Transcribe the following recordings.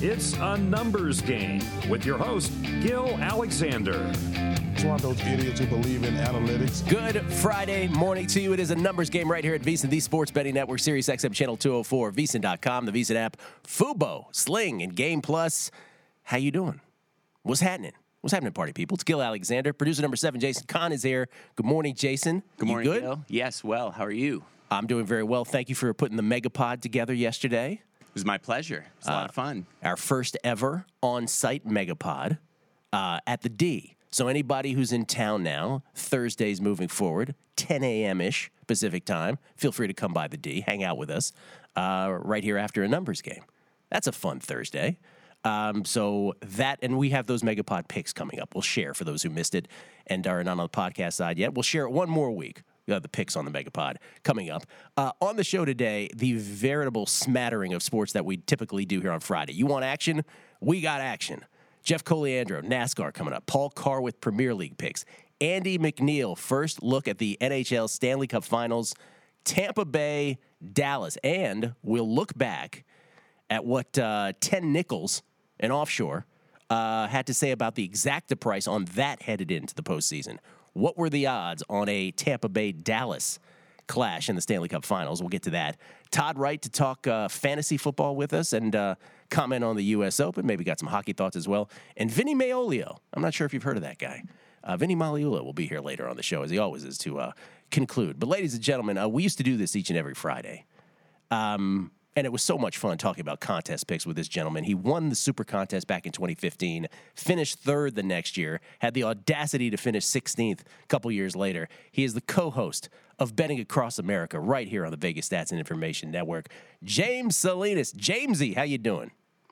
It's a numbers game with your host, Gil Alexander. It's one of those idiots who believe in analytics. Good Friday morning to you. It is a numbers game right here at VSiN, the Sports Betting Network, Sirius XM Channel 204, VSiN.com, the VSiN app, Fubo, Sling, and Game Plus. How you doing? What's happening? What's happening, party people? It's Gil Alexander. Producer number 7, Jason Kahn, is here. Good morning, Jason. Good morning, good? Gil. Yes, well. How are you? I'm doing very well. Thank you for putting the Megapod together yesterday. It was my pleasure. It was a lot of fun. Our first ever on-site Megapod at the D. So anybody who's in town now, Thursdays moving forward, 10 a.m.-ish Pacific time, feel free to come by the D, hang out with us right here after a numbers game. That's a fun Thursday. So that, and we have those Megapod picks coming up. We'll share for those who missed it and are not on the podcast side yet. We'll share it one more week. The picks on the Megapod coming up. On the show today, the veritable smattering of sports that we typically do here on Friday. You want action? We got action. Jeff Coliandro, NASCAR coming up. Paul Carr with Premier League picks. Andy McNeil, first look at the NHL Stanley Cup Finals. Tampa Bay, Dallas. And we'll look back at what 10 Nichols, an offshore, had to say about the exacta price on that headed into the postseason. What were the odds on a Tampa Bay-Dallas clash in the Stanley Cup Finals? We'll get to that. Todd Wright to talk fantasy football with us and comment on the U.S. Open. Maybe got some hockey thoughts as well. And Vinny Magliulo. I'm not sure if you've heard of that guy. Vinny Magliulo will be here later on the show, as he always is, to conclude. But ladies and gentlemen, we used to do this each and every Friday. And it was so much fun talking about contest picks with this gentleman. He won the Super Contest back in 2015, finished third the next year, had the audacity to finish 16th a couple years later. He is the co-host of Betting Across America right here on the Vegas Stats and Information Network. James Salinas. Jamesy, how you doing?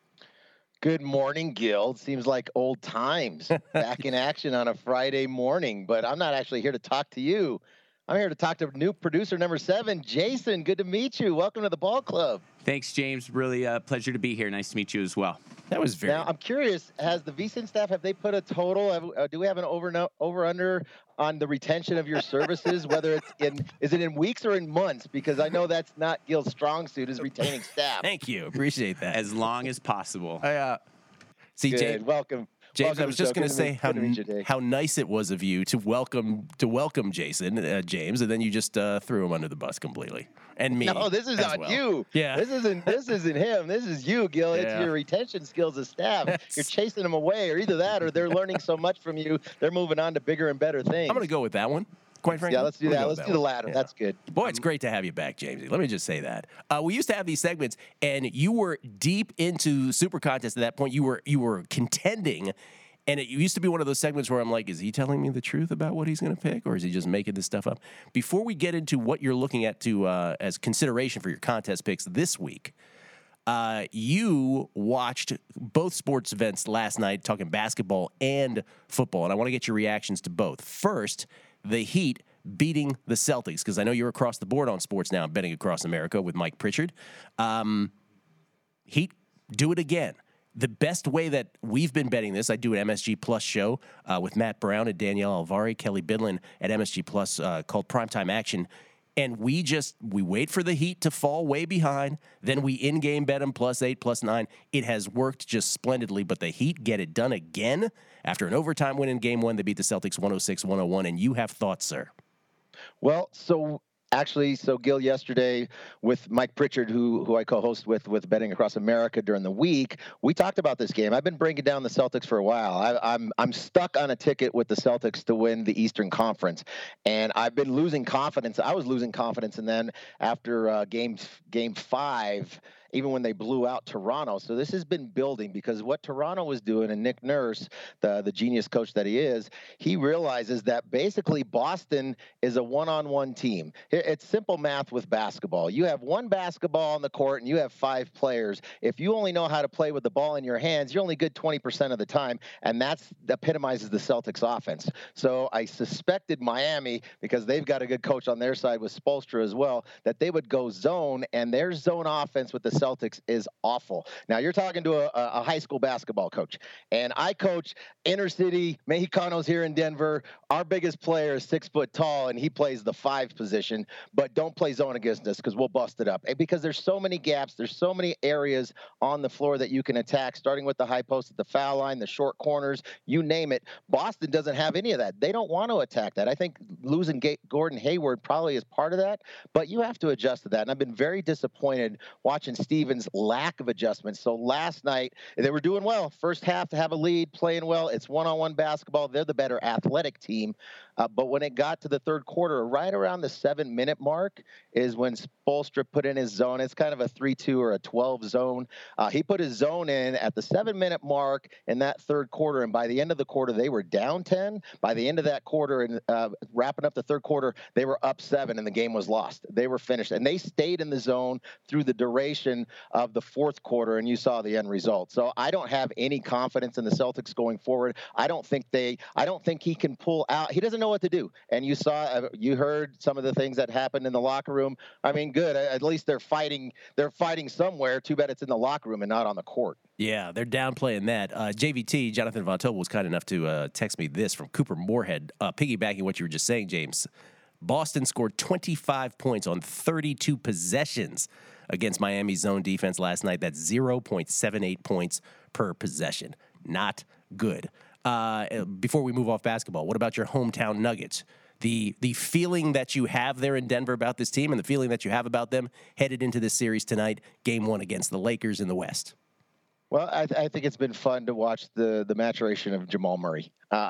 Good morning, Gil. It seems like old times back in action on a Friday morning, but I'm not actually here to talk to you. I'm here to talk to new producer number 7, Jason. Good to meet you. Welcome to the ball club. Thanks, James. Really a pleasure to be here. Nice to meet you as well. That was very. Now, I'm curious, has the VSiN staff, have they put a total? Do we have an over-under on the retention of your services, whether is it in weeks or in months? Because I know that's not Gil's strong suit, is retaining staff. Thank you. Appreciate that. As long as possible. See, Good. James. Welcome. James, I was just going to say how nice it was of you to welcome Jason, James, and then you just threw him under the bus completely. And me. No, this is not you. Yeah. This isn't him. This is you, Gil. Yeah. It's your retention skills as staff. You're chasing them away, or either that, or they're learning so much from you, they're moving on to bigger and better things. I'm going to go with that one. Quite frankly. Yeah, let's do that. Let's do the latter. Yeah. That's good. Boy, it's great to have you back, Jamesy. Let me just say that. We used to have these segments, and you were deep into Super Contest at that point. You were contending. And it used to be one of those segments where I'm like, is he telling me the truth about what he's going to pick, or is he just making this stuff up? Before we get into what you're looking at to as consideration for your contest picks this week, you watched both sports events last night, talking basketball and football, and I want to get your reactions to both. First, the Heat beating the Celtics, because I know you're across the board on sports now, Betting Across America with Mike Pritchard. Heat, do it again. The best way that we've been betting this, I do an MSG Plus show with Matt Brown and Danielle Alvari, Kelly Bidlin at MSG Plus called Primetime Action. And we wait for the Heat to fall way behind. Then we in-game bet them +8, +9. It has worked just splendidly, but the Heat get it done again. After an overtime win in Game 1, they beat the Celtics 106-101. And you have thoughts, sir. Well, so Gil, yesterday with Mike Pritchard, who I co-host with Betting Across America during the week, we talked about this game. I've been breaking down the Celtics for a while. I'm stuck on a ticket with the Celtics to win the Eastern Conference, and I've been losing confidence. I was losing confidence, and then after game 5, even when they blew out Toronto. So this has been building, because what Toronto was doing, and Nick Nurse, the genius coach that he is, he realizes that basically Boston is a one-on-one team. It's simple math with basketball. You have one basketball on the court and you have 5 players. If you only know how to play with the ball in your hands, you're only good 20% of the time, and that epitomizes the Celtics offense. So I suspected Miami, because they've got a good coach on their side with Spoelstra as well, that they would go zone, and their zone offense with the Celtics is awful. Now, you're talking to a high school basketball coach, and I coach inner city Mexicanos here in Denver. Our biggest player is 6 foot tall, and he plays the 5 position, but don't play zone against us because we'll bust it up. Because there's so many gaps, there's so many areas on the floor that you can attack, starting with the high post at the foul line, the short corners, you name it. Boston doesn't have any of that. They don't want to attack that. I think losing Gordon Hayward probably is part of that, but you have to adjust to that. And I've been very disappointed watching Stevens' lack of adjustments. So last night, they were doing well. First half to have a lead, playing well. It's one-on-one basketball. They're the better athletic team. But when it got to the third quarter, right around the 7-minute mark is when Spoelstra put in his zone. It's kind of a 3-2 or a 12 zone. He put his zone in at the 7-minute mark in that third quarter, and by the end of the quarter, they were down 10. By the end of that quarter and wrapping up the third quarter, they were up 7, and the game was lost. They were finished, and they stayed in the zone through the duration of the fourth quarter, and you saw the end result. So I don't have any confidence in the Celtics going forward. I don't think he can pull out. He doesn't know what to do. And you heard some of the things that happened in the locker room. I mean, good. At least they're fighting somewhere. Too bad it's in the locker room and not on the court. Yeah, they're downplaying that. JVT, Jonathan Von Tobel, was kind enough to text me this from Cooper Moorhead, piggybacking what you were just saying, James. Boston scored 25 points on 32 possessions against Miami's zone defense last night. That's 0.78 points per possession. Not good. Before we move off basketball, what about your hometown Nuggets? The feeling that you have there in Denver about this team and the feeling that you have about them headed into this series tonight, game 1 against the Lakers in the West. Well, I think it's been fun to watch the maturation of Jamal Murray.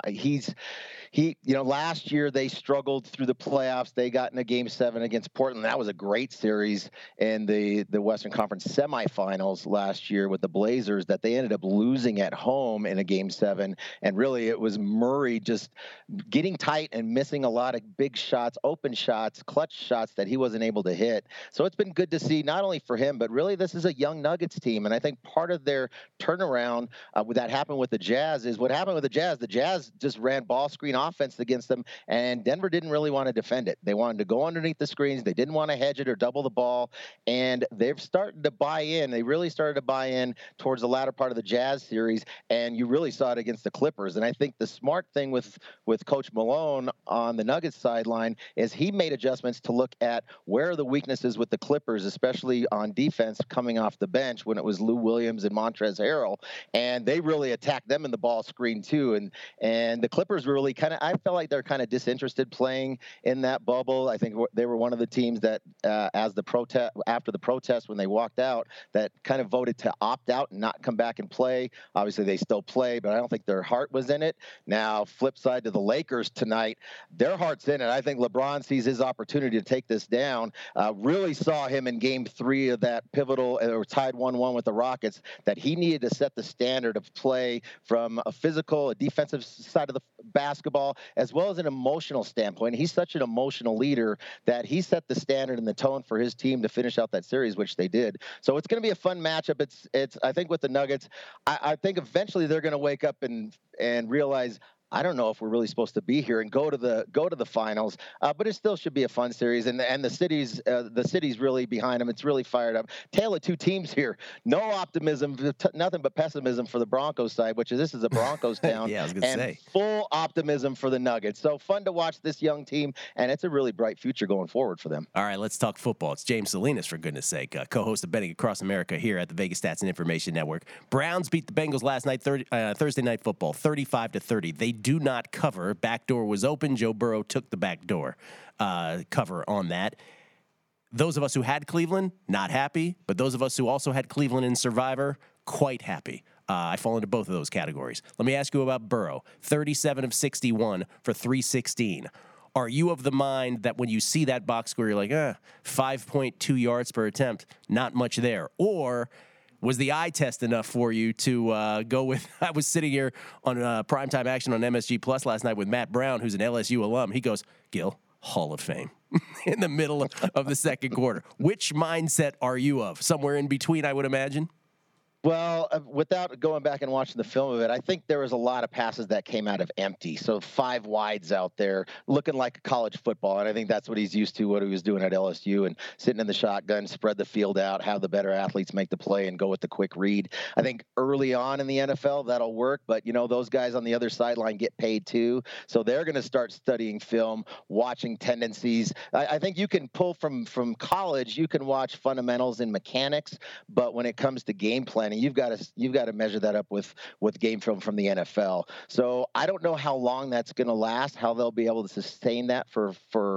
Last year they struggled through the playoffs. They got in a Game 7 against Portland. That was a great series in the Western Conference semifinals last year with the Blazers that they ended up losing at home in a Game 7. And really, it was Murray just getting tight and missing a lot of big shots, open shots, clutch shots that he wasn't able to hit. So it's been good to see, not only for him, but really this is a young Nuggets team. And I think part of their turnaround that happened with the Jazz is what happened with the Jazz. The Jazz just ran ball screen offense against them, and Denver didn't really want to defend it. They wanted to go underneath the screens. They didn't want to hedge it or double the ball, and they've started to buy in. They really started to buy in towards the latter part of the Jazz series, and you really saw it against the Clippers. And I think the smart thing with Coach Malone on the Nuggets sideline is he made adjustments to look at where are the weaknesses with the Clippers, especially on defense coming off the bench when it was Lou Williams and Montrezl Harrell, and they really attacked them in the ball screen too. And the Clippers were really I felt like they're kind of disinterested playing in that bubble. I think they were one of the teams that, after the protest when they walked out, that kind of voted to opt out and not come back and play. Obviously, they still play, but I don't think their heart was in it. Now, flip side to the Lakers tonight, their heart's in it. I think LeBron sees his opportunity to take this down. Really saw him in Game 3 of that pivotal, or tied 1-1 with the Rockets, that he needed to set the standard of play from a physical, a defensive side of the basketball, as well as an emotional standpoint. He's such an emotional leader that he set the standard and the tone for his team to finish out that series, which they did. So it's going to be a fun matchup. It's I think with the Nuggets, I think eventually they're going to wake up and realize, I don't know if we're really supposed to be here and go to the finals, but it still should be a fun series. And the city's really behind them. It's really fired up. Tale of two teams here. No optimism, nothing but pessimism for the Broncos side, this is a Broncos town. Yeah, I was going to say. Full optimism for the Nuggets. So fun to watch this young team, and it's a really bright future going forward for them. All right, let's talk football. It's James Salinas, for goodness sake, co-host of Betting Across America here at the Vegas Stats and Information Network. Browns beat the Bengals last night, Thursday Night Football, 35-30. They do not cover. Back door was open. Joe Burrow took the back door cover on that. Those of us who had Cleveland, not happy. But those of us who also had Cleveland in Survivor, quite happy. I fall into both of those categories. Let me ask you about Burrow. 37 of 61 for 316. Are you of the mind that when you see that box score, you're like, 5.2 yards per attempt, not much there? Or was the eye test enough for you to go with? I was sitting here on primetime action on MSG Plus last night with Matt Brown, who's an LSU alum. He goes, Gil, Hall of Fame in the middle of the second quarter. Which mindset are you of? Somewhere in between, I would imagine. Well, without going back and watching the film of it, I think there was a lot of passes that came out of empty. So 5 wides out there looking like college football. And I think that's what he's used to, what he was doing at LSU, and sitting in the shotgun, spread the field out, have the better athletes make the play and go with the quick read. I think early on in the NFL, that'll work. But, those guys on the other sideline get paid too. So they're going to start studying film, watching tendencies. I think you can pull from college, you can watch fundamentals and mechanics. But when it comes to game planning, you've got to measure that up with game film from the NFL. So I don't know how long that's going to last, how they'll be able to sustain that for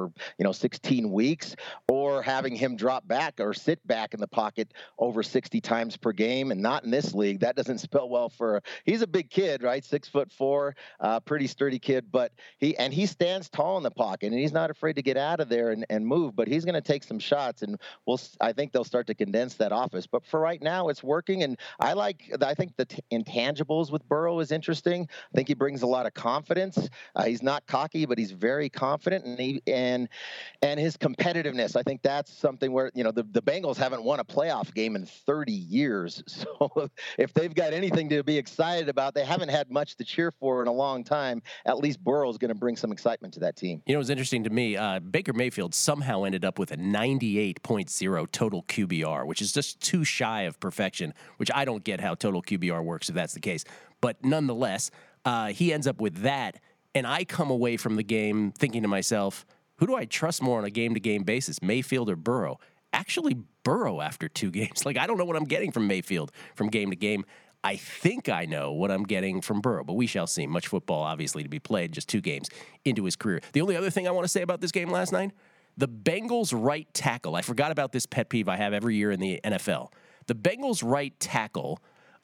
16 weeks, or having him drop back or sit back in the pocket over 60 times per game. And not in this league. That doesn't spell well he's a big kid, right? 6'4", pretty sturdy kid, but he stands tall in the pocket, and he's not afraid to get out of there and move, but he's going to take some shots, and I think they'll start to condense that offense. But for right now, it's working. And I think the intangibles with Burrow is interesting. I think he brings a lot of confidence. He's not cocky, but he's very confident, and his competitiveness. I think that's something where the Bengals haven't won a playoff game in 30 years. So if they've got anything to be excited about, they haven't had much to cheer for in a long time. At least Burrow's going to bring some excitement to that team. It was interesting to me. Baker Mayfield somehow ended up with a 98.0 total QBR, which is just too shy of perfection, which I don't get how total QBR works if that's the case. But nonetheless, he ends up with that, and I come away from the game thinking to myself, who do I trust more on a game-to-game basis, Mayfield or Burrow? Actually, Burrow after 2 games. I don't know what I'm getting from Mayfield from game to game. I think I know what I'm getting from Burrow, but we shall see. Much football, obviously, to be played, just 2 games into his career. The only other thing I want to say about this game last night, the Bengals' right tackle. I forgot about this pet peeve I have every year in the NFL. The Bengals' right tackle,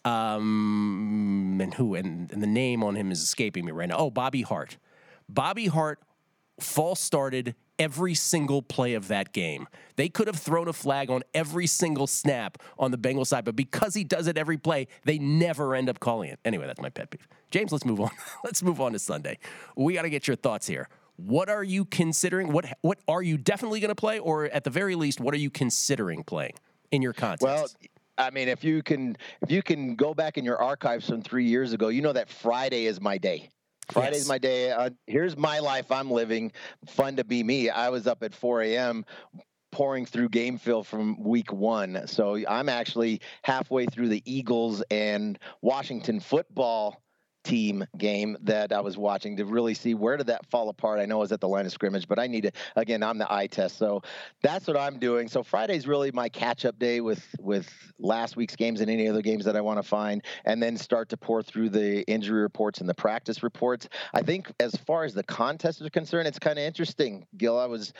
and the name on him is escaping me right now. Oh, Bobby Hart. Bobby Hart false started every single play of that game. They could have thrown a flag on every single snap on the Bengals side, but because he does it every play, they never end up calling it. Anyway, that's my pet peeve. James, let's move on. Let's move on to Sunday. We got to get your thoughts here. What are you considering? What are you definitely going to play, or at the very least, what are you considering playing in your context? Well, I mean, if you can go back in your archives from 3 years ago, you know that Friday is my day. Friday's my day. Here's my life I'm living. Fun to be me. I was up at 4 a.m. pouring through game film from week 1. So I'm actually halfway through the Eagles and Washington football team game that I was watching to really see where did that fall apart. I know I was at the line of scrimmage, but I need to, again, I'm the eye test. So that's what I'm doing. So Friday's really my catch-up day with last week's games and any other games that I want to find, and then start to pour through the injury reports and the practice reports. I think as far as the contests are concerned, it's kind of interesting, Gil.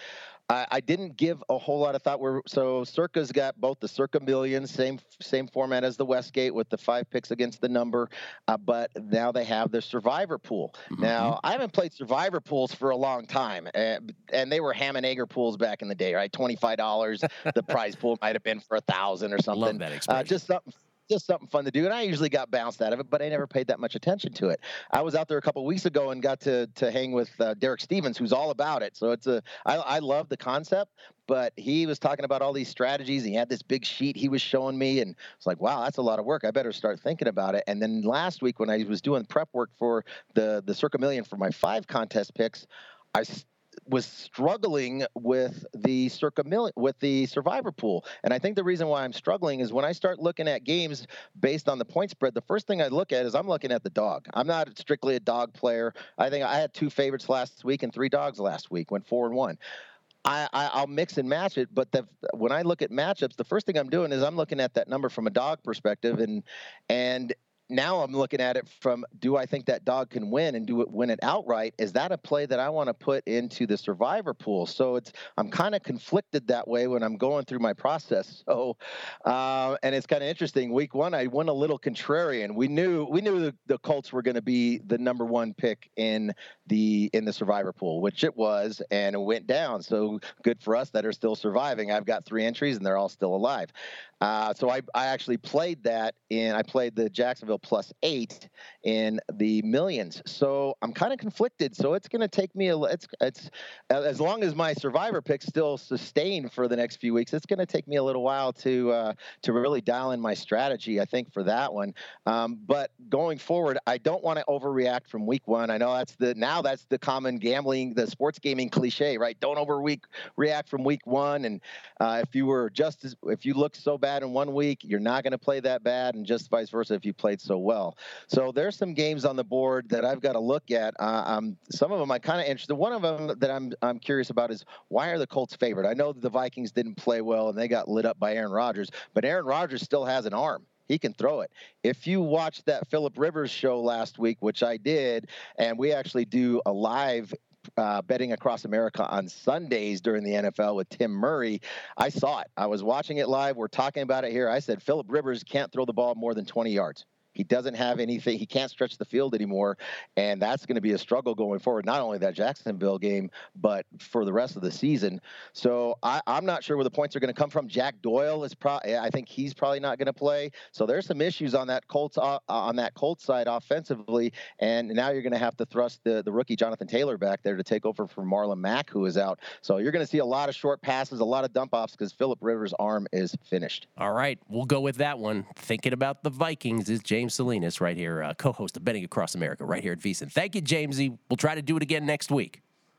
I didn't give a whole lot of thought. So Circa's got both the Circa Millions, same format as the Westgate with the 5 picks against the number, but now they have their Survivor pool. Mm-hmm. Now, I haven't played Survivor pools for a long time, and they were ham and egger pools back in the day, right? $25. The prize pool might have been for $1,000 or something. Love that expression. Just something fun to do. And I usually got bounced out of it, but I never paid that much attention to it. I was out there a couple of weeks ago and got to hang with Derek Stevens, who's all about it. So I love the concept, but he was talking about all these strategies. He had this big sheet he was showing me, and it's like, wow, that's a lot of work. I better start thinking about it. And then last week when I was doing prep work for the Circa Million for my 5 contest picks, I was struggling with the Survivor pool. And I think the reason why I'm struggling is when I start looking at games based on the point spread, the first thing I look at is I'm looking at the dog. I'm not strictly a dog player. I think I had 2 favorites last week and 3 dogs last week, went 4-1. I'll mix and match it, but when I look at matchups, the first thing I'm doing is I'm looking at that number from a dog perspective, and now I'm looking at it from, do I think that dog can win and win it outright? Is that a play that I want to put into the Survivor pool? So I'm kind of conflicted that way when I'm going through my process. So, and it's kind of interesting. Week 1, I went a little contrarian. We knew the Colts were going to be the number 1 pick in the Survivor pool, which it was, and it went down. So good for us that are still surviving. I've got 3 entries and they're all still alive. So I actually played that I played the Jacksonville Jacksonville +8 in the millions. So I'm kind of conflicted. So it's going to take me it's as long as my survivor picks still sustain for the next few weeks, it's going to take me a little while to really dial in my strategy, I think, for that one. But going forward, I don't want to overreact from week one. I know that's the common gambling, the sports gaming cliche, right? Don't overreact from week one. And if you look so bad in 1 week, you're not going to play that bad, and just vice versa if you played so well. So there's some games on the board that I've got to look at. Some of them I'm kind of interested. One of them that I'm curious about is, why are the Colts favored? I know that the Vikings didn't play well and they got lit up by Aaron Rodgers, but Aaron Rodgers still has an arm. He can throw it. If you watched that Phillip Rivers show last week, which I did, and we actually do a live betting across America on Sundays during the NFL with Tim Murray, I saw it. I was watching it live. We're talking about it here. I said Phillip Rivers can't throw the ball more than 20 yards. He doesn't have anything. He can't stretch the field anymore, and that's going to be a struggle going forward, not only that Jacksonville game, but for the rest of the season. So I'm not sure where the points are going to come from. Jack Doyle I think he's probably not going to play. So there's some issues on that Colts side offensively, and now you're going to have to thrust the rookie Jonathan Taylor back there to take over for Marlon Mack, who is out. So you're going to see a lot of short passes, a lot of dump offs, because Phillip Rivers' arm is finished. All right, we'll go with that one. Thinking about the Vikings is James Salinas right here, co-host of Betting Across America right here at VSiN. Thank you, Jamesy. We'll try to do it again next week.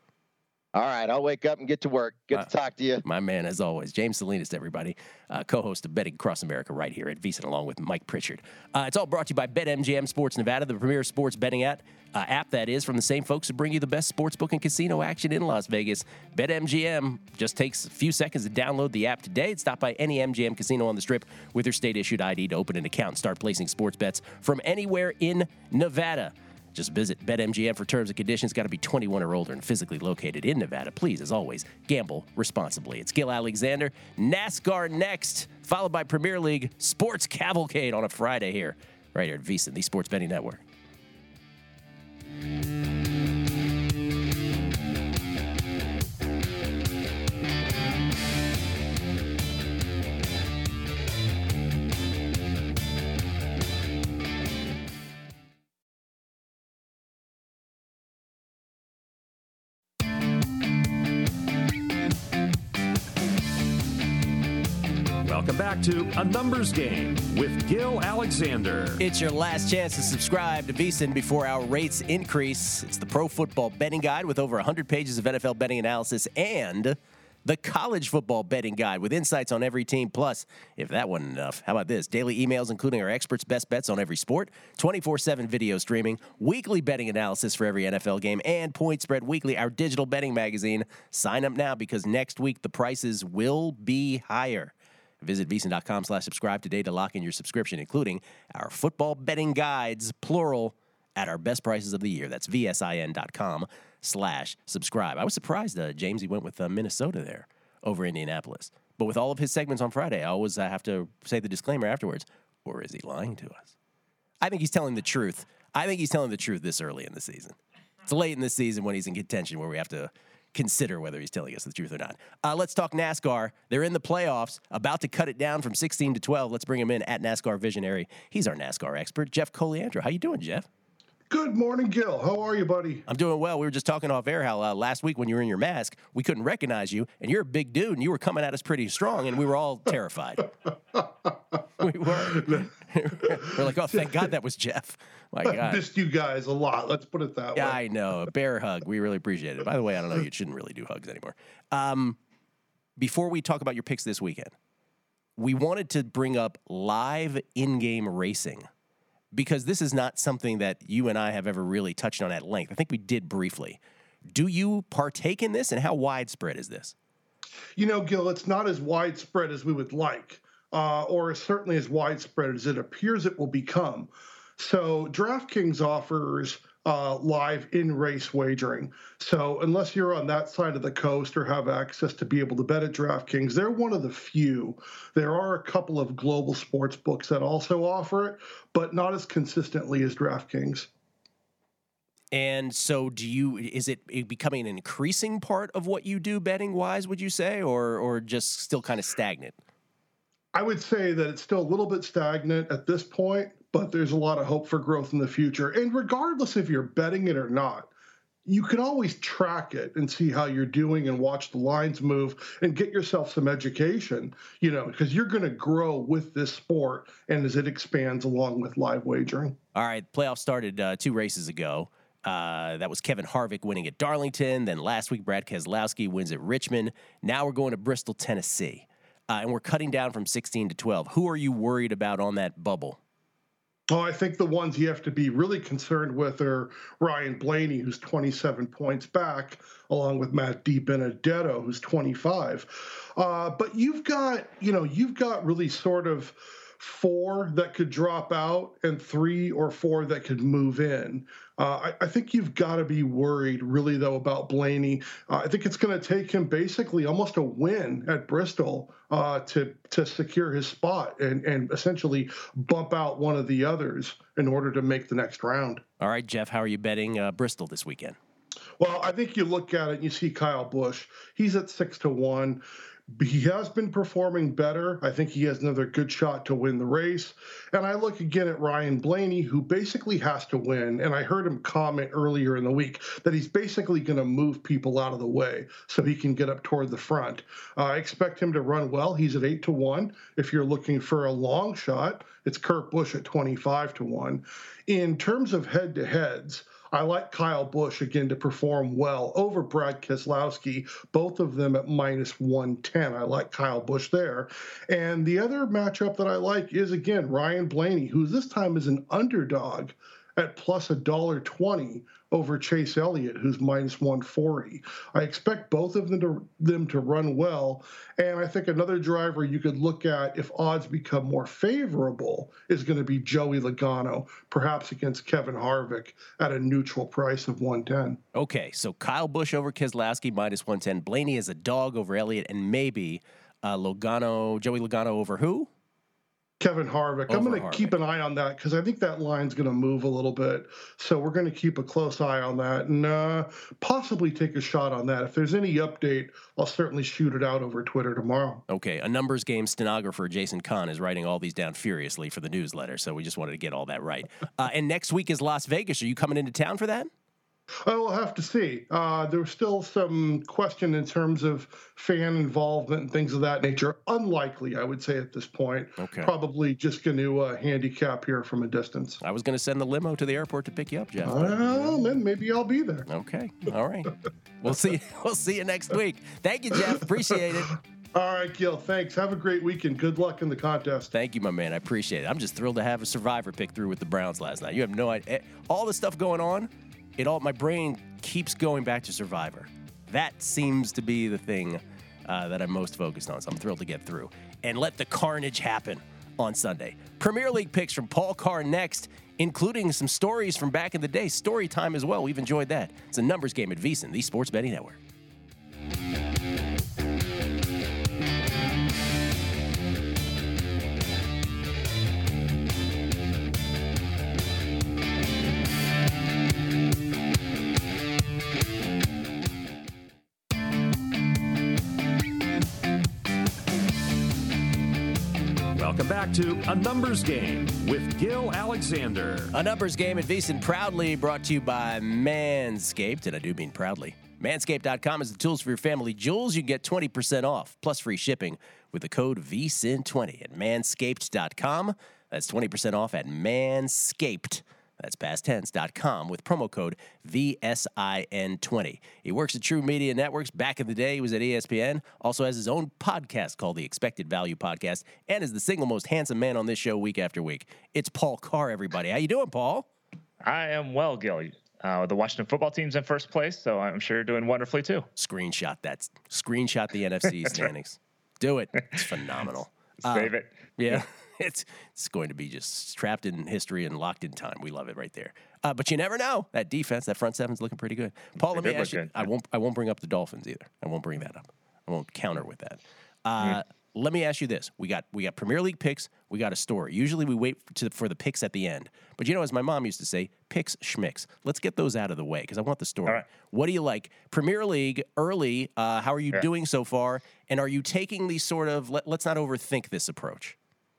All right, I'll wake up and get to work. Good to talk to you. My man, as always. James Salinas, everybody, co-host of Betting Across America right here at VSiN, along with Mike Pritchard. It's all brought to you by BetMGM Sports Nevada, the premier sports betting app that is from the same folks who bring you the best sportsbook and casino action in Las Vegas. BetMGM just takes a few seconds to download the app today. Stop by any MGM casino on the Strip with your state-issued ID to open an account and start placing sports bets from anywhere in Nevada. Just visit BetMGM for terms and conditions. Got to be 21 or older and physically located in Nevada. Please, as always, gamble responsibly. It's Gil Alexander. NASCAR next, followed by Premier League Sports Cavalcade on a Friday here, right here at VSiN, the Sports Betting Network. Welcome back to A Numbers Game with Gil Alexander. It's your last chance to subscribe to VSiN before our rates increase. It's the Pro Football Betting Guide with over 100 pages of NFL betting analysis and the College Football Betting Guide with insights on every team. Plus, if that wasn't enough, how about this? Daily emails including our experts' best bets on every sport, 24/7 video streaming, weekly betting analysis for every NFL game, and Point Spread Weekly, our digital betting magazine. Sign up now because next week the prices will be higher. Visit VSiN.com/subscribe today to lock in your subscription, including our football betting guides, plural, at our best prices of the year. That's VSIN.com/subscribe. I was surprised Jamesy went with Minnesota there over Indianapolis. But with all of his segments on Friday, I always have to say the disclaimer afterwards. Or is he lying to us? I think he's telling the truth. I think he's telling the truth this early in the season. It's late in the season when he's in contention where we have to consider whether he's telling us the truth or not. Let's talk NASCAR. They're in the playoffs, about to cut it down from 16 to 12. Let's bring him in at NASCAR Visionary. He's our NASCAR expert, Jeff Coliandro. How you doing, Jeff? Good morning, Gil. How are you, buddy? I'm doing well. We were just talking off air how last week when you were in your mask, we couldn't recognize you, and you're a big dude, and you were coming at us pretty strong, and we were all terrified. We were. We're like, oh, thank God that was Jeff. My God. I missed you guys a lot. Let's put it that way. Yeah, I know. A bear hug. We really appreciate it. By the way, I don't know. You shouldn't really do hugs anymore. Before we talk about your picks this weekend, we wanted to bring up live in-game racing because this is not something that you and I have ever really touched on at length. I think we did briefly. Do you partake in this, and how widespread is this? You know, Gil, it's not as widespread as we would like, or certainly as widespread as it appears it will become. So DraftKings offers live in-race wagering. So unless you're on that side of the coast or have access to be able to bet at DraftKings, they're one of the few. There are a couple of global sports books that also offer it, but not as consistently as DraftKings. And so is it becoming an increasing part of what you do betting-wise, would you say, or just still kind of stagnant? I would say that it's still a little bit stagnant at this point, but there's a lot of hope for growth in the future. And regardless if you're betting it or not, you can always track it and see how you're doing and watch the lines move and get yourself some education, because you're going to grow with this sport and as it expands along with live wagering. All right, playoffs started 2 races ago. That was Kevin Harvick winning at Darlington. Then last week, Brad Keselowski wins at Richmond. Now we're going to Bristol, Tennessee. And we're cutting down from 16 to 12. Who are you worried about on that bubble? Oh, I think the ones you have to be really concerned with are Ryan Blaney, who's 27 points back, along with Matt DiBenedetto, who's 25. But you've got really sort of 4 that could drop out and 3 or 4 that could move in. I think you've got to be worried, really, though, about Blaney. I think it's going to take him basically almost a win at Bristol to secure his spot and essentially bump out one of the others in order to make the next round. All right, Jeff, how are you betting Bristol this weekend? Well, I think you look at it and you see Kyle Busch. He's at 6-1. He has been performing better. I think he has another good shot to win the race. And I look again at Ryan Blaney, who basically has to win. And I heard him comment earlier in the week that he's basically going to move people out of the way so he can get up toward the front. I expect him to run well. He's at 8-1. If you're looking for a long shot, it's Kurt Busch at 25-1. In terms of head-to-heads, I like Kyle Busch, again, to perform well over Brad Keselowski, both of them at -110. I like Kyle Busch there. And the other matchup that I like is, again, Ryan Blaney, who this time is an underdog at plus $1.20 over Chase Elliott, who's -140. I expect both of them to run well, and I think another driver you could look at if odds become more favorable is going to be Joey Logano, perhaps against Kevin Harvick at a neutral price of 110. Okay, so Kyle Busch over Keselowski -110. Blaney is a dog over Elliott, and maybe Joey Logano over who? Kevin Harvick. I'm going to keep an eye on that because I think that line's going to move a little bit. So we're going to keep a close eye on that and possibly take a shot on that. If there's any update, I'll certainly shoot it out over Twitter tomorrow. Okay. A numbers game stenographer, Jason Kahn, is writing all these down furiously for the newsletter. So we just wanted to get all that right. And next week is Las Vegas. Are you coming into town for that? I will have to see. There's still some question in terms of fan involvement and things of that nature. Unlikely, I would say, at this point. Okay. Probably just going to handicap here from a distance. I was going to send the limo to the airport to pick you up, Jeff. Well, then maybe I'll be there. Okay. All right. We'll see you next week. Thank you, Jeff. Appreciate it. All right, Gil, thanks. Have a great weekend. Good luck in the contest. Thank you, my man. I appreciate it. I'm just thrilled to have a Survivor pick through with the Browns last night. You have no idea. All the stuff going on, my brain keeps going back to Survivor. That seems to be the thing that I'm most focused on, so I'm thrilled to get through. And let the carnage happen on Sunday. Premier League picks from Paul Carr next, including some stories from back in the day. Story time as well. We've enjoyed that. It's a numbers game at VSiN, the Sports Betting Network. Welcome back to A Numbers Game with Gil Alexander. A Numbers Game at VSiN, proudly brought to you by Manscaped, and I do mean proudly. Manscaped.com is the tools for your family jewels. You can get 20% off plus free shipping with the code VSiN20 at Manscaped.com. That's 20% off at Manscaped. That's pasttense.com with promo code VSIN20. He works at True Media Networks. Back in the day, he was at ESPN. Also has his own podcast called the Expected Value Podcast and is the single most handsome man on this show week after week. It's Paul Carr, everybody. How you doing, Paul? I am well, Gil. The Washington football team's in first place, so I'm sure you're doing wonderfully, too. Screenshot the NFC standings. Right. Do it. It's phenomenal. Save it. Yeah. It's going to be just trapped in history and locked in time. We love it right there. But you never know. That defense, that front seven's looking pretty good. Paul, let me ask you. I won't bring up the Dolphins either. I won't bring that up. I won't counter with that. Let me ask you this. We got Premier League picks. We got a story. Usually we wait for the picks at the end. But as my mom used to say, picks schmicks. Let's get those out of the way because I want the story. All right. What do you like? Premier League early. How are you doing so far? And are you taking these sort of let's not overthink this approach?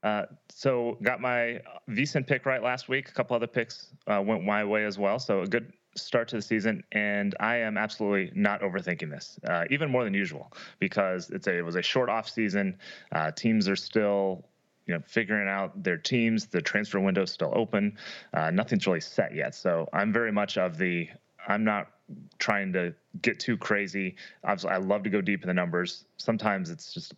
So got my VSiN pick right last week. A couple other picks went my way as well. So a good start to the season, and I am absolutely not overthinking this, even more than usual, because it was a short off season. Teams are still figuring out their teams. The transfer window is still open. Nothing's really set yet. So I'm very much I'm not trying to get too crazy. Obviously, I love to go deep in the numbers. Sometimes it's just,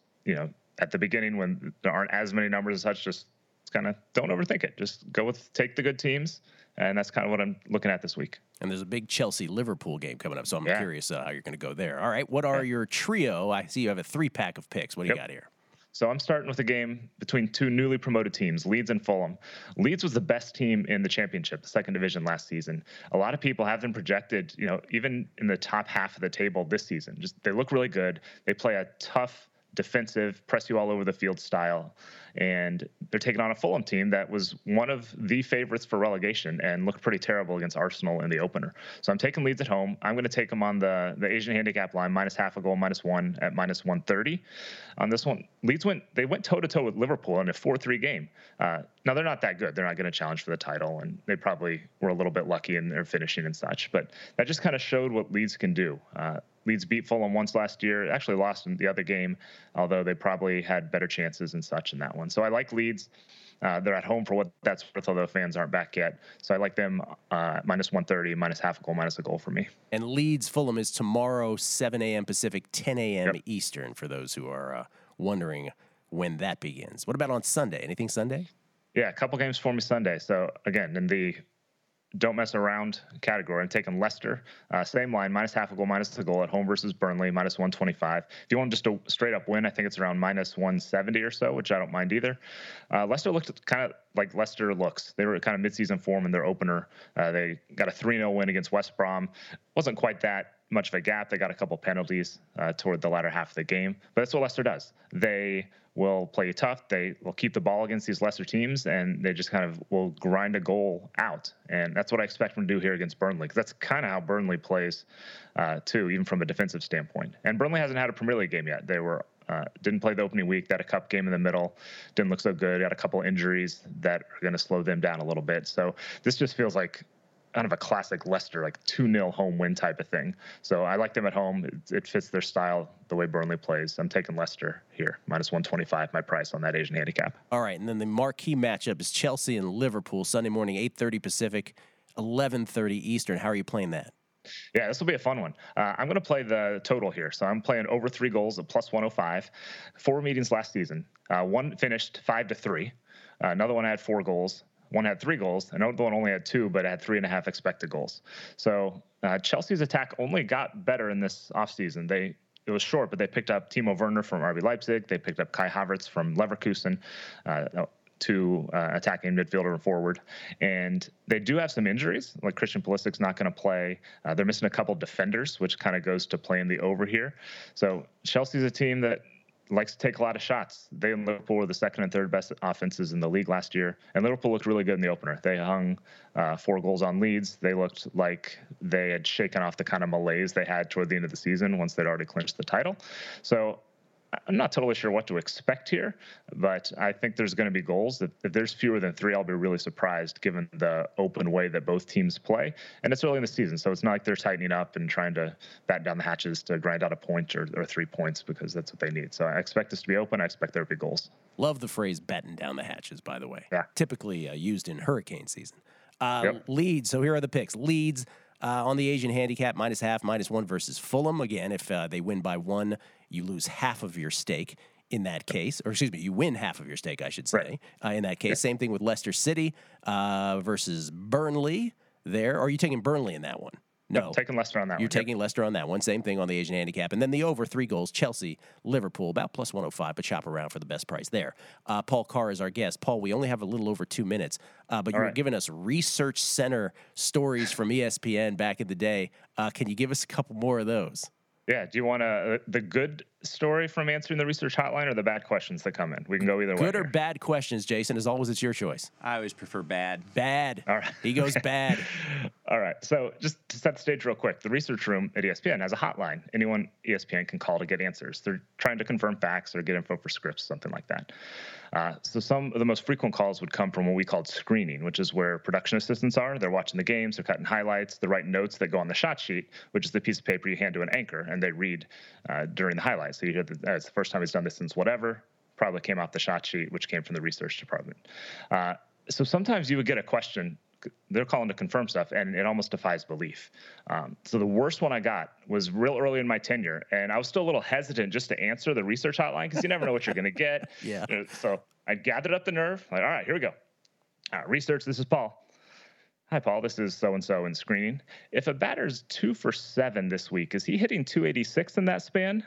at the beginning when there aren't as many numbers and such, just kind of don't overthink it. Just take the good teams. And that's kind of what I'm looking at this week. And there's a big Chelsea-Liverpool game coming up, so I'm curious how you're going to go there. All right, what are your trio? I see you have a 3-pack of picks. What do you got here? So I'm starting with a game between two newly promoted teams, Leeds and Fulham. Leeds was the best team in the championship, the second division last season. A lot of people have them projected, even in the top half of the table this season. They look really good. They play a tough, defensive, press you all over the field style. And they're taking on a Fulham team that was one of the favorites for relegation and looked pretty terrible against Arsenal in the opener. So I'm taking Leeds at home. I'm going to take them on the Asian handicap line, -0.5 goal, -1 at -130. On this one, Leeds went toe-to-toe with Liverpool in a 4-3 game. Now, they're not that good. They're not going to challenge for the title, and they probably were a little bit lucky in their finishing and such. But that just kind of showed what Leeds can do. Leeds beat Fulham once last year, actually lost in the other game, although they probably had better chances and such in that one. So I like Leeds. They're at home for what that's worth, although fans aren't back yet. So I like them -130, -0.5 goal, -1 goal for me. And Leeds Fulham is tomorrow, 7 a.m. Pacific, 10 a.m. Eastern, for those who are wondering when that begins. What about on Sunday? Anything Sunday? Yeah, a couple games for me Sunday. So, again, in the don't mess around category, I'm taking Leicester. Same line, -0.5 goal, -1 goal at home versus Burnley, -125. If you want just a straight up win, I think it's around -170 or so, which I don't mind either. Leicester looked kind of like Leicester looks. They were kind of midseason form in their opener. They got a 3-0 win against West Brom. Wasn't quite that much of a gap. They got a couple penalties toward the latter half of the game, but that's what Leicester does. They will play you tough. They will keep the ball against these lesser teams, and they just kind of will grind a goal out. And that's what I expect them to do here against Burnley, because that's kind of how Burnley plays too, even from a defensive standpoint. And Burnley hasn't had a Premier League game yet. They didn't play the opening week. They had a cup game in the middle. Didn't look so good. Got a couple injuries that are going to slow them down a little bit. So this just feels like kind of a classic Leicester, like 2-0 home win type of thing. So I like them at home. It fits their style, the way Burnley plays. I'm taking Leicester here, -125, my price on that Asian handicap. All right, and then the marquee matchup is Chelsea and Liverpool, Sunday morning, 8:30 Pacific, 11:30 Eastern. How are you playing that? Yeah, this will be a fun one. I'm going to play the total here. So I'm playing over 3 goals at +105. 4 meetings last season. One finished 5-3. Another one had 4 goals. One had 3 goals. Another one only had 2, but it had 3.5 expected goals. So Chelsea's attack only got better in this offseason. It was short, but they picked up Timo Werner from RB Leipzig. They picked up Kai Havertz from Leverkusen, to attacking midfielder and forward. And they do have some injuries, like Christian Pulisic's not going to play. They're missing a couple defenders, which kind of goes to playing the over here. So Chelsea's a team that likes to take a lot of shots. They and Liverpool were the second and third best offenses in the league last year, and Liverpool looked really good in the opener. They hung 4 goals on Leeds. They looked like they had shaken off the kind of malaise they had toward the end of the season once they'd already clinched the title. So I'm not totally sure what to expect here, but I think there's going to be goals. If there's fewer than 3, I'll be really surprised given the open way that both teams play. And it's early in the season, so it's not like they're tightening up and trying to batten down the hatches to grind out a point or 3 points, because that's what they need. So I expect this to be open. I expect there to be goals. Love the phrase batten down the hatches, by the way. Yeah. Typically used in hurricane season. Leeds, so here are the picks. Leeds on the Asian handicap, -0.5, -1 versus Fulham. Again, if they win by 1, you lose half of your stake in that case. Or excuse me, you win half of your stake, I should say, in that case. Same thing with Leicester City versus Burnley there. Or are you taking Burnley in that one? No, taking Leicester on that one. You're taking Leicester on that one. Same thing on the Asian handicap. And then the over 3 goals, Chelsea, Liverpool, about +105, but shop around for the best price there. Paul Carr is our guest. Paul, we only have a little over 2 minutes, but you were giving us Research Center stories from ESPN back in the day. Can you give us a couple more of those? Yeah. Do you want the good story from answering the research hotline or the bad questions that come in? We can go either way. Good or bad questions, Jason. As always, it's your choice. I always prefer bad. Bad. All right. He goes bad. All right. So just to set the stage real quick, the research room at ESPN has a hotline. Anyone ESPN can call to get answers. They're trying to confirm facts or get info for scripts, something like that. So some of the most frequent calls would come from what we called screening, which is where production assistants are. They're watching the games, they're cutting highlights, they're writing notes that go on the shot sheet, which is the piece of paper you hand to an anchor, and they read during the highlights. So you hear that it's the first time he's done this since whatever, probably came off the shot sheet, which came from the research department. So sometimes you would get a question, they're calling to confirm stuff, and it almost defies belief. So the worst one I got was real early in my tenure, and I was still a little hesitant just to answer the research hotline because you never know what you're going to get. Yeah. So I gathered up the nerve, like, all right, here we go. Research, this is Paul. Hi, Paul, this is so-and-so in screening. If a batter's 2 for 7 this week, is he hitting 286 in that span?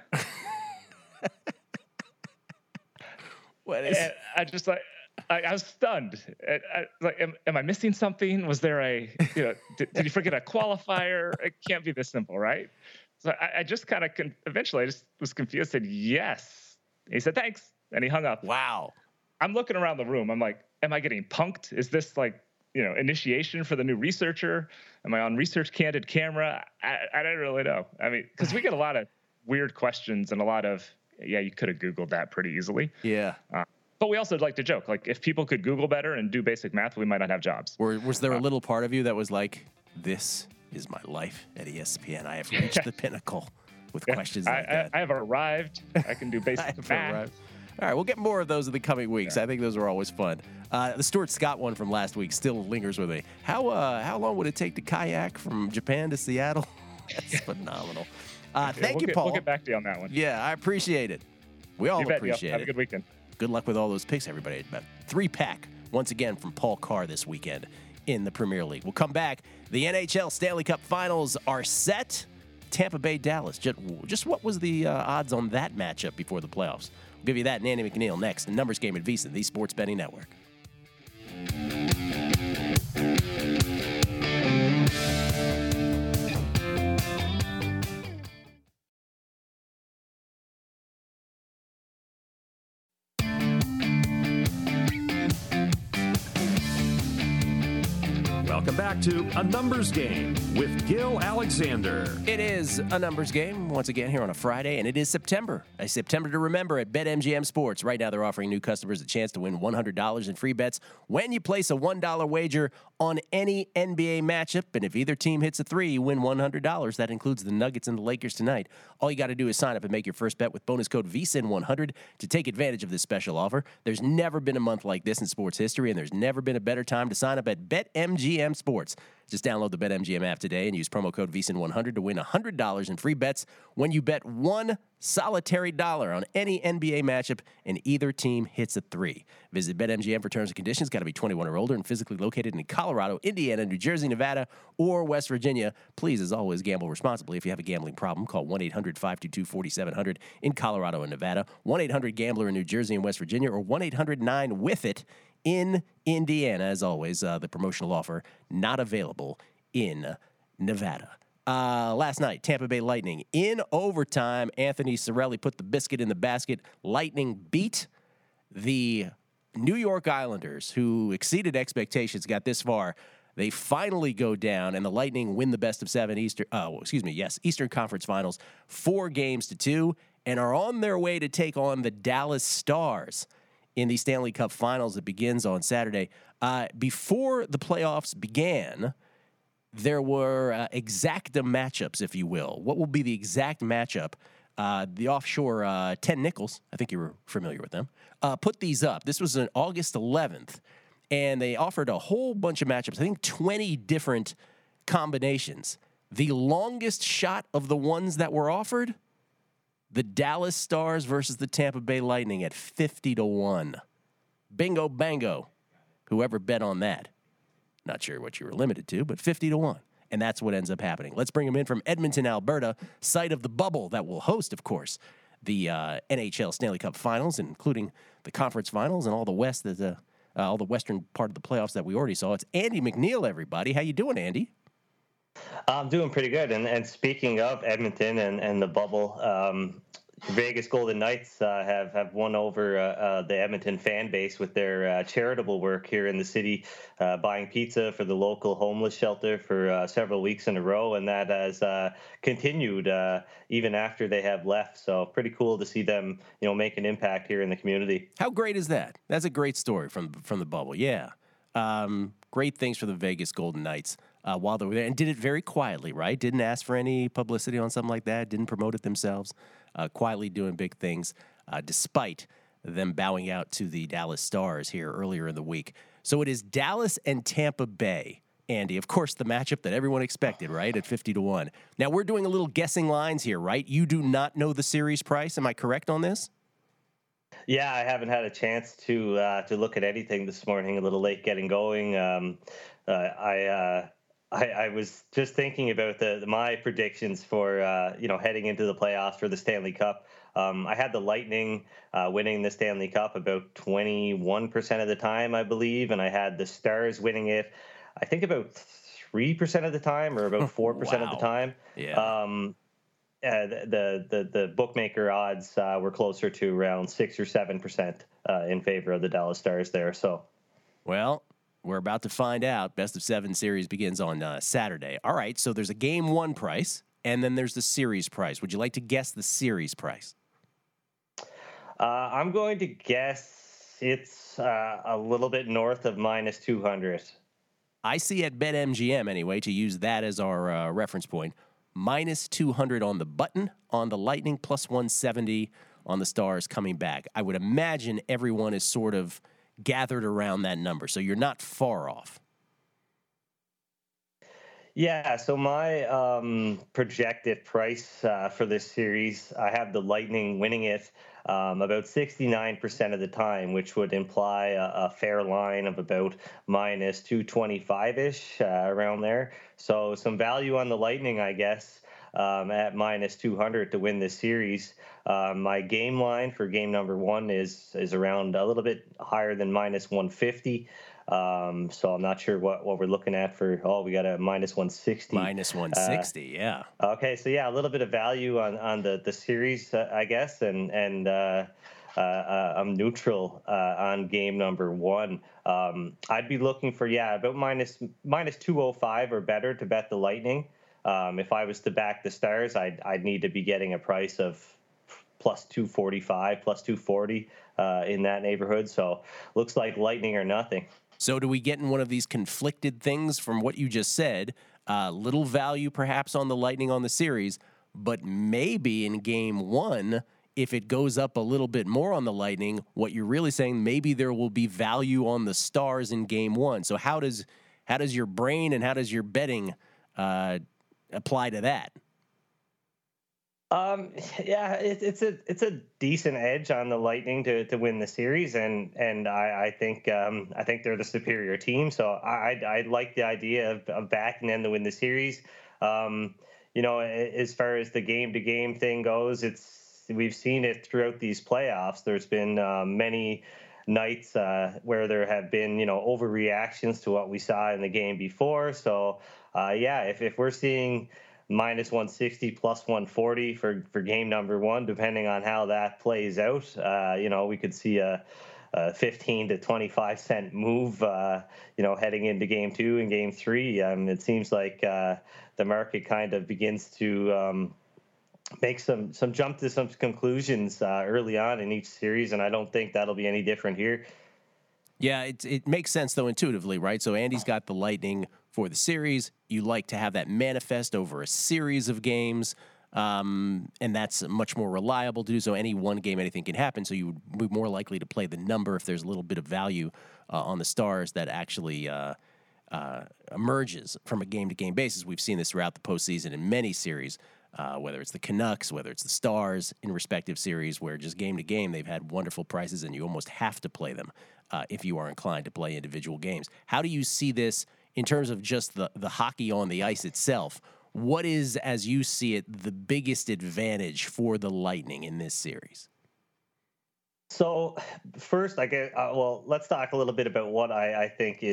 What is... And I was stunned. Am I missing something? Was there did you forget a qualifier? It can't be this simple, right? So I just kind of, eventually I just was confused, said, yes. And he said, thanks. And he hung up. Wow. I'm looking around the room. I'm like, am I getting punked? Is this initiation for the new researcher? Am I on Research Candid camera? I don't really know. I mean, because we get a lot of weird questions and a lot of, you could have Googled that pretty easily. Yeah. But we also like to joke, like if people could Google better and do basic math, we might not have jobs. Was there a little part of you that was like, this is my life at ESPN. I have reached the pinnacle with questions like that. I have arrived. I can do basic math. All right, we'll get more of those in the coming weeks. Yeah. I think those are always fun. The Stuart Scott one from last week still lingers with me. How long would it take to kayak from Japan to Seattle? That's phenomenal. Thank you, Paul. We'll get back to you on that one. Yeah, I appreciate it. We all appreciate it. Have a good weekend. Good luck with all those picks, everybody. About 3-pack once again from Paul Carr this weekend in the Premier League. We'll come back. The NHL Stanley Cup Finals are set. Tampa Bay, Dallas. Just what was the odds on that matchup before the playoffs? We'll give you that and Andy McNeil next. The Numbers Game at VSiN, the Sports Betting Network. Welcome back to A Numbers Game with Gil Alexander. It is a numbers game once again here on a Friday, and it is September. A September to remember at BetMGM Sports. Right now they're offering new customers a chance to win $100 in free bets when you place a $1 wager on any NBA matchup. And if either team hits a 3, you win $100. That includes the Nuggets and the Lakers tonight. All you got to do is sign up and make your first bet with bonus code VSiN100 to take advantage of this special offer. There's never been a month like this in sports history, and there's never been a better time to sign up at BetMGM Sports. Just download the BetMGM app today and use promo code VSiN100 to win $100 in free bets when you bet $1 solitary dollar on any NBA matchup and either team hits a 3. Visit BetMGM for terms and conditions. Got to be 21 or older and physically located in Colorado, Indiana, New Jersey, Nevada, or West Virginia. Please, as always, gamble responsibly. If you have a gambling problem, call 1-800-522-4700 in Colorado and Nevada, 1-800-GAMBLER in New Jersey and West Virginia, or 1-800-9-WITH-IT in Indiana. As always, the promotional offer not available in Nevada. Last night, Tampa Bay Lightning in overtime. Anthony Cirelli put the biscuit in the basket. Lightning beat the New York Islanders, who exceeded expectations, got this far. They finally go down, and the Lightning win the best of 7 Eastern Conference Finals, 4-2, and are on their way to take on the Dallas Stars in the Stanley Cup Finals that begins on Saturday. Before the playoffs began, there were exacta matchups, if you will. What will be the exact matchup? The offshore 10 Nickels, I think you were familiar with them, put these up. This was on August 11th, and they offered a whole bunch of matchups, I think 20 different combinations. The longest shot of the ones that were offered, the Dallas Stars versus the Tampa Bay Lightning at 50-1. Bingo, bango. Whoever bet on that. Not sure what you were limited to, but 50-1. And that's what ends up happening. Let's bring him in from Edmonton, Alberta, site of the bubble that will host, of course, the NHL Stanley Cup Finals, including the conference finals and all the western part of the playoffs that we already saw. It's Andy McNeil, everybody. How you doing, Andy? I'm doing pretty good. And speaking of Edmonton and the bubble, Vegas Golden Knights have won over the Edmonton fan base with their charitable work here in the city, buying pizza for the local homeless shelter for several weeks in a row, and that has continued even after they have left. So pretty cool to see them, make an impact here in the community. How great is that? That's a great story from the bubble. Yeah, great things for the Vegas Golden Knights while they were there, and did it very quietly, right? Didn't ask for any publicity on something like that. Didn't promote it themselves. Quietly doing big things, despite them bowing out to the Dallas Stars here earlier in the week. So it is Dallas and Tampa Bay, Andy. Of course, the matchup that everyone expected, right, at 50-1. Now, we're doing a little guessing lines here, right? You do not know the series price. Am I correct on this? Yeah, I haven't had a chance to look at anything this morning. A little late getting going. I was just thinking about my predictions for heading into the playoffs for the Stanley Cup. I had the Lightning winning the Stanley Cup about 21% of the time, I believe, and I had the Stars winning it, I think, about 3% of the time, or about 4% Wow. of the time. Yeah. The bookmaker odds were closer to around 6 or 7% in favor of the Dallas Stars there. So, well, we're about to find out. Best of 7 series begins on Saturday. All right, so there's a game 1 price, and then there's the series price. Would you like to guess the series price? I'm going to guess it's a little bit north of minus 200. I see at BetMGM, anyway, to use that as our reference point, minus 200 on the button, on the Lightning, plus 170 on the Stars coming back. I would imagine everyone is sort of gathered around that number, so you're not far off. Yeah, so my projected price for this series, I have the Lightning winning it about 69% of the time, which would imply a fair line of about minus 225-ish, around there. So some value on the Lightning, I guess, at minus 200 to win this series. My game line for game number 1 is around a little bit higher than minus 150. So I'm not sure what we're looking at for, we got a minus 160. Minus 160, yeah. Okay, so yeah, a little bit of value on the series, I guess, and I'm neutral on game number 1. I'd be looking for, about minus 205 or better to bet the Lightning. If I was to back the Stars, I'd need to be getting a price of plus 245, plus 240 in that neighborhood. So looks like Lightning or nothing. So do we get in one of these conflicted things from what you just said? Little value perhaps on the Lightning on the series, but maybe in game 1, if it goes up a little bit more on the Lightning, what you're really saying, maybe there will be value on the Stars in game 1. So how does your brain and how does your betting apply to that? It's a decent edge on the Lightning to win the series, and I think they're the superior team. So I like the idea of backing them to win the series. As far as the game-to-game thing goes, we've seen it throughout these playoffs. There's been many nights where there have been overreactions to what we saw in the game before. So if we're seeing minus 160 plus 140 for game number 1, depending on how that plays out, we could see a 15 to 25 cent move heading into game 2 and game 3. It seems like the market kind of begins to make some jump to some conclusions early on in each series, and I don't think that'll be any different here. Yeah, it makes sense, though, intuitively, right? So Andy's got the Lightning for the series. You like to have that manifest over a series of games, and that's much more reliable to do. So any one game, anything can happen. So you would be more likely to play the number if there's a little bit of value on the Stars that actually emerges from a game-to-game basis. We've seen this throughout the postseason in many series, whether it's the Canucks, whether it's the Stars in respective series, where just game-to-game they've had wonderful prices, and you almost have to play them if you are inclined to play individual games. How do you see this in terms of just the hockey on the ice itself? What is, as you see it, the biggest advantage for the Lightning in this series? So first, let's talk a little bit about what I think is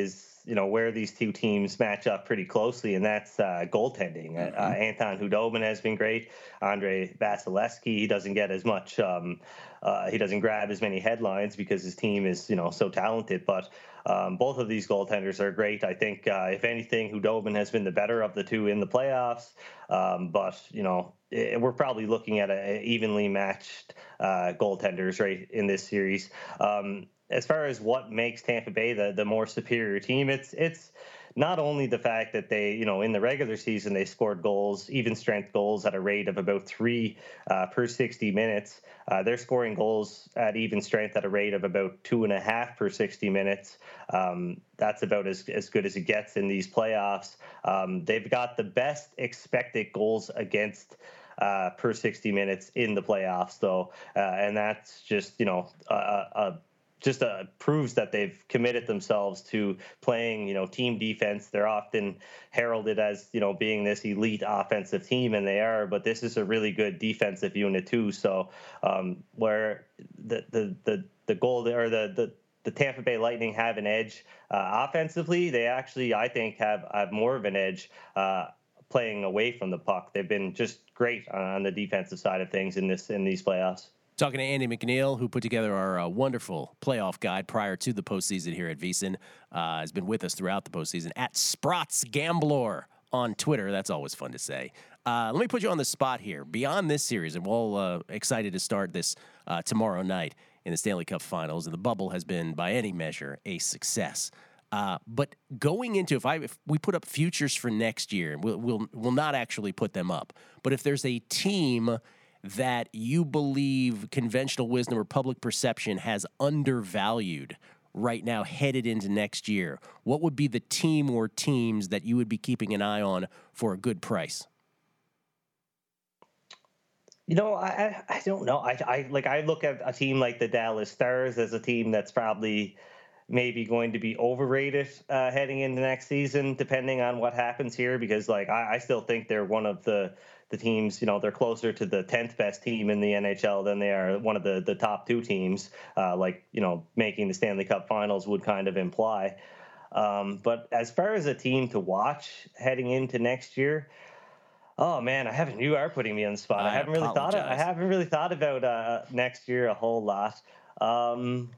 where these two teams match up pretty closely, and that's goaltending. Anton Khudobin has been great. Andrei Vasilevsky, he doesn't get as much. He doesn't grab as many headlines because his team is so talented. But both of these goaltenders are great. I think if anything, Khudobin has been the better of the two in the playoffs. But we're probably looking at a evenly matched goaltenders right in this series. As far as what makes Tampa Bay the more superior team, it's not only the fact that they, in the regular season, they scored goals, even strength goals at a rate of about 3 per 60 minutes. They're scoring goals at even strength at a rate of about 2.5 per 60 minutes. That's about as good as it gets in these playoffs. They've got the best expected goals against per 60 minutes in the playoffs, though. And that's just, proves that they've committed themselves to playing, team defense. They're often heralded as, being this elite offensive team, and they are, but this is a really good defensive unit too. So where the goal or the Tampa Bay Lightning have an edge offensively, they actually, I think, have more of an edge playing away from the puck. They've been just great on the defensive side of things in these playoffs. Talking to Andy McNeil, who put together our wonderful playoff guide prior to the postseason here at VSiN, has been with us throughout the postseason at Sprots Gambler on Twitter. That's always fun to say. Let me put you on the spot here. Beyond this series, and we're all excited to start this tomorrow night in the Stanley Cup Finals, and the bubble has been, by any measure, a success. But going into, if we put up futures for next year, we'll not actually put them up, but if there's a team that you believe conventional wisdom or public perception has undervalued right now headed into next year, what would be the team or teams that you would be keeping an eye on for a good price? I don't know. I look at a team like the Dallas Stars as a team that's probably maybe going to be overrated heading into next season, depending on what happens here, because I still think they're one of the teams, they're closer to the 10th best team in the NHL than they are one of the top two teams, making the Stanley Cup Finals would kind of imply. But as far as a team to watch heading into next year, oh man, you are putting me on the spot. I haven't really thought about next year a whole lot. I'm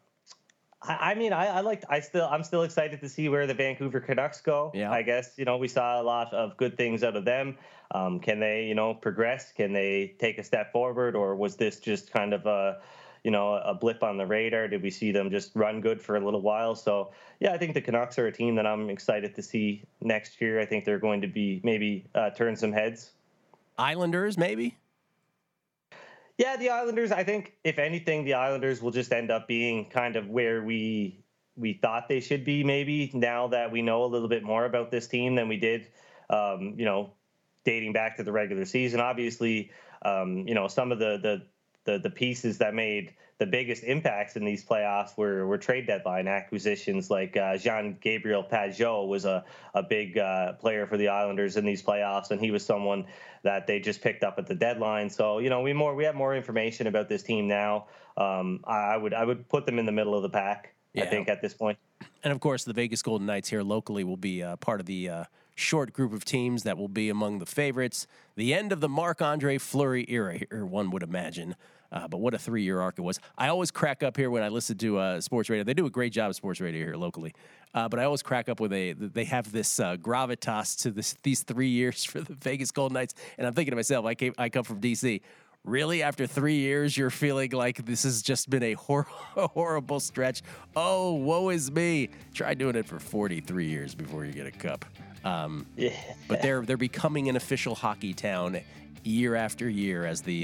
still excited to see where the Vancouver Canucks go. Yeah. I guess, we saw a lot of good things out of them. Can they, progress? Can they take a step forward? Or was this just kind of a blip on the radar? Did we see them just run good for a little while? So, yeah, I think the Canucks are a team that I'm excited to see next year. I think they're going to be maybe turn some heads. Islanders, maybe? Yeah, the Islanders, I think, if anything, the Islanders will just end up being kind of where we thought they should be, maybe, now that we know a little bit more about this team than we did, dating back to the regular season. Obviously, some of the pieces that made the biggest impacts in these playoffs were trade deadline acquisitions, like Jean-Gabriel Pageau was a big player for the Islanders in these playoffs, and he was someone that they just picked up at the deadline. So, we have more information about this team now. I would put them in the middle of the pack, I think, at this point. And, of course, the Vegas Golden Knights here locally will be part of the short group of teams that will be among the favorites. The end of the Marc-Andre Fleury era here, one would imagine. But what a 3-year arc it was. I always crack up here when I listen to sports radio. They do a great job of sports radio here locally. But I always crack up when they have this gravitas to these 3 years for the Vegas Golden Knights. And I'm thinking to myself, I come from D.C., really, after 3 years, you're feeling like this has just been a horrible stretch? Oh, woe is me. Try doing it for 43 years before you get a cup. But they're becoming an official hockey town year after year as the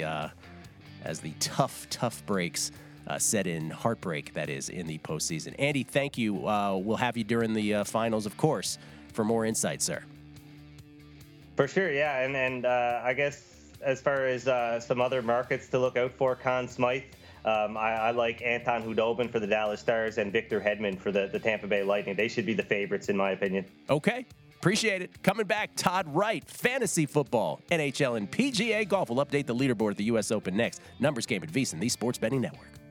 tough breaks set in, heartbreak, that is, in the postseason. Andy, thank you. We'll have you during the finals, of course, for more insight, sir. For sure, yeah. And I guess as far as some other markets to look out for, Conn Smythe, I like Anton Khudobin for the Dallas Stars and Victor Hedman for the Tampa Bay Lightning. They should be the favorites, in my opinion. Okay. Appreciate it. Coming back, Todd Wright, fantasy football, NHL, and PGA golf will update the leaderboard at the U.S. Open next. Numbers game at VSiN, the Sports Betting Network.